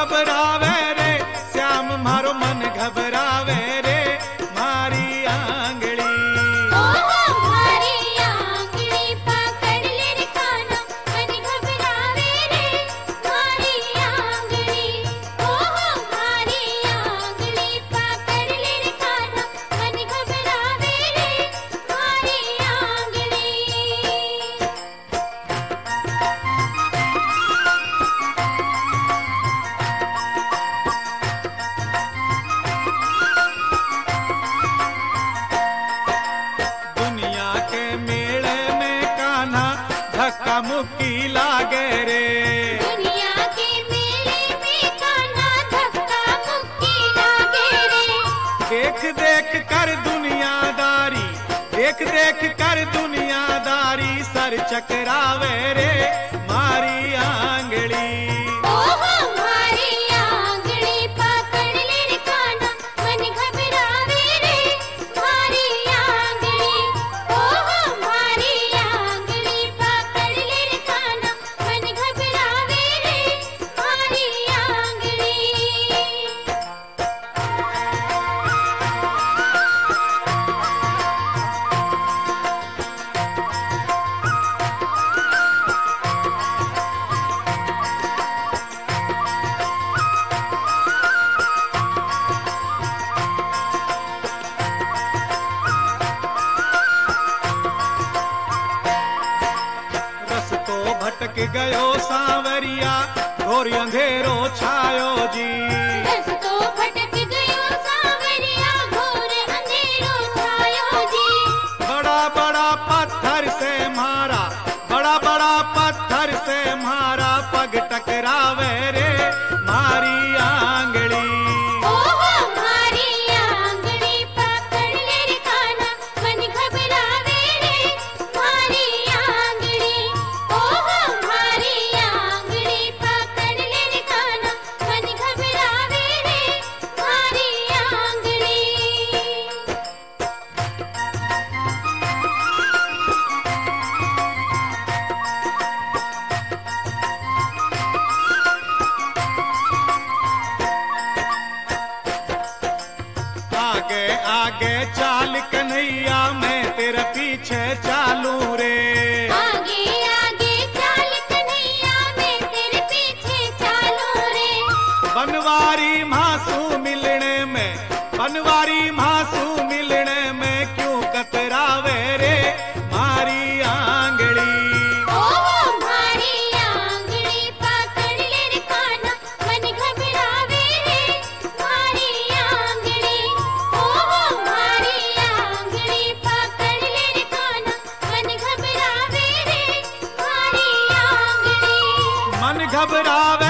घबरावे रे, श्याम मारो मन घबरावे रे, मारी आंगली। ओहो मारी आंगली पकड़ ले रे कान्हा, मन घबरावे रे, मारी आंगली। ओहो मारी आंगली पकड़ ले रे कान्हा, मन घबरावे रे, मारी आंगली। दुनिया के मेले में कान्हा धक्का मुक्की लागे रे। दुनिया के मेले में कान्हा धक्का मुक्की लागे रे। देख देख कर दुनियादारी, देख देख कर दुनियादारी, सर चकरावे रे, मारी आंगली। ओहो मारी आंगली पकड़ ले रे कान्हा, मन घबरावे रे, मारी आंगली। ओहो मारी आंगली पकड़ ले रे कान्हा, मन घबरावे रे, मारी आंगली। रस्तो भटक गयो सांवरिया, घोर अंधेरो छायो जी। रस्तो भटक गयो सांवरिया, घोर अंधेरो छायो जी। बड़ा बड़ा पत्थर से मारा, बड़ा बड़ा पत्थर से मारा, पग टकरावे रे, मारी आंगली। ओहो मारी आंगली पकड़ ले रे कान्हा, मन घबरावे रे, मारी आंगली। ओहो मारी आंगली पकड़ ले रे कान्हा, मन घबरावे रे, मारी आंगली। आगे आगे चाल कन्हैया, मैं तेरे पीछे चालू रे। आगे आगे चाल कन्हैया, मैं तेरे पीछे चालू रे। बनवारी मासू मिलने में, बनवारी मासू मिलने में, क्यों कतरावे रे, मारी आंगली। ओहो मारी आंगली पकड़ ले रे कान्हा, मन घबरावे रे, मारी आंगली। ओहो मारी आंगली पकड़ ले रे कान्हा, मन घबरावे रे, मारी आंगली। मन घबरावे